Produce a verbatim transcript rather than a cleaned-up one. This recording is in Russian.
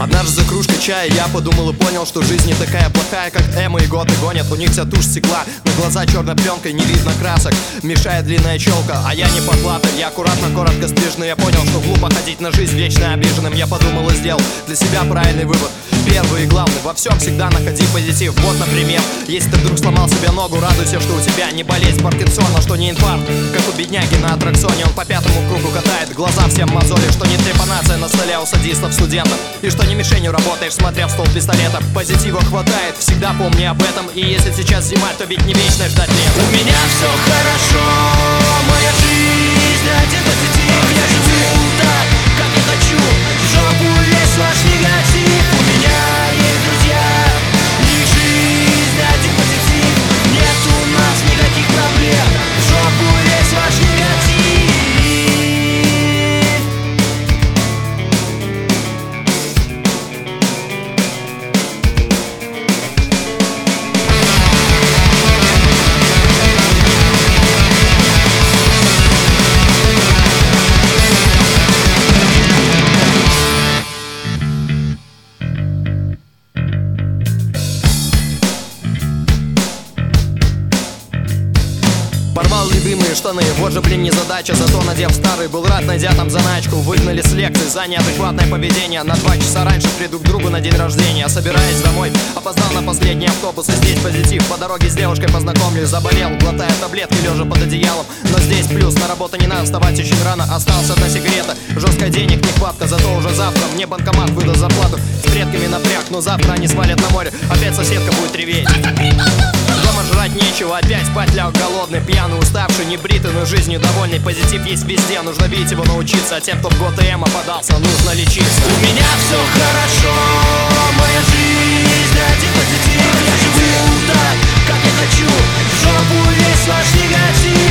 Однажды за кружкой чая я подумал и понял, что жизнь не такая плохая, как Эмма и Готы гонят. У них вся тушь стекла, на глаза черной пленкой, не видно красок, мешает длинная челка, а я не поплатый. Я аккуратно, коротко стрижный, я понял, что глупо ходить на жизнь вечно обиженным. Я подумал и сделал для себя правильный вывод. Первый и главный, во всем всегда находи позитив. Вот, например, если ты вдруг сломал себе ногу, радуйся, что у тебя не болезнь Паркинсона, что не инфаркт, как у бедняги на аттракционе. Он по пятому кругу катает, глаза всем мозоли, что не трепанация на столе у садистов студентов, и что не мишенью работаешь, смотря в стол пистолета. Позитива хватает, всегда помни об этом. И если сейчас зима, то ведь не вечно ждать лета. У меня все хорошо, моя жизнь один позитив. Я живу так, как я хочу, в жопу весь ваш негатив. У меня есть друзья, их жизнь один позитив. Нет у нас никаких проблем, в жопу весь ваш негатив. Порвал любимые штаны, вот же, блин, не задача. Зато надев старый, был рад, найдя там заначку. Выгнали с лекции за неадекватное поведение. На два часа раньше приду к другу на день рождения. Собираясь домой, опоздал на последний автобус. И здесь позитив, по дороге с девушкой познакомлюсь. Заболел, глотая таблетки, лежа под одеялом. Но здесь плюс, на работу не надо вставать очень рано. Осталась одна сигарета, жесткая денег нехватка. Зато уже завтра мне банкомат выдаст зарплату. С предками напряг, но завтра они свалят на море. Опять соседка будет реветь. Дома жрать нечего, опять спать ляг голодный, пьяный, уставший, небритый, но жизнью довольный. Позитив есть везде, нужно видеть его, научиться. А тем, кто в год эмо подался, нужно лечиться. У меня все хорошо, моя жизнь один позитив. Я живу так, как я хочу, в жопу весь ваш негатив.